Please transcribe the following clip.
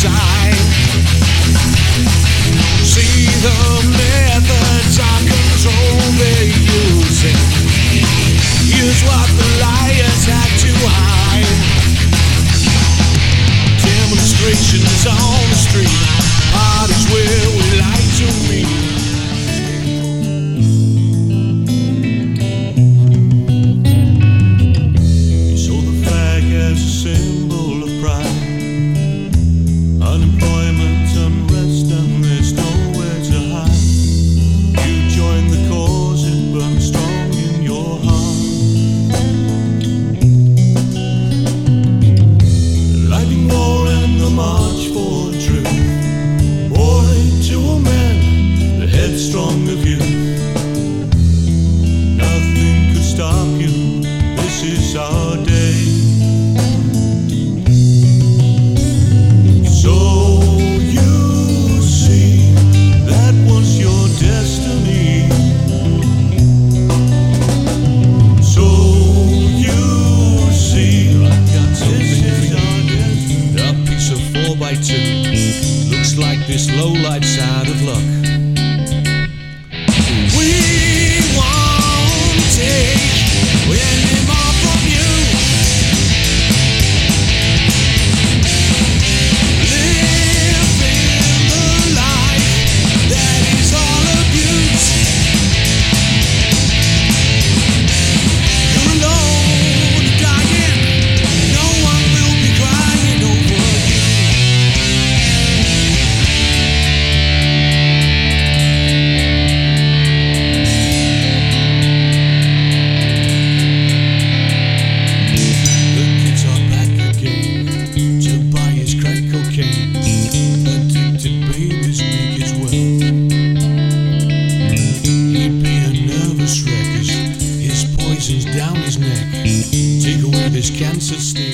time. See the methods of control they're using. Here's what the liars had to hide. Demonstrations on the street, parties where we like to meet. You saw the flag as a symbol of pride. Unemployment, unrest, and there's nowhere to hide. You joined the cause, it burned strong in your heart. Lighting war and the march for truth. Boy to a man, the headstrong of youth. Nothing could stop you, this is our day. So you see, that was your destiny. So you see, this is our destiny. A piece of 4x2 looks like this low-life's out of luck. We won't take any more from you. Living the life that is all abuse. You're alone, dying. No one will be crying over you. The kids are back again to buy his crack cocaine. Addicted babies big as well. He'd be a nervous wreck as his poison's down his neck. Take away this cancer sting.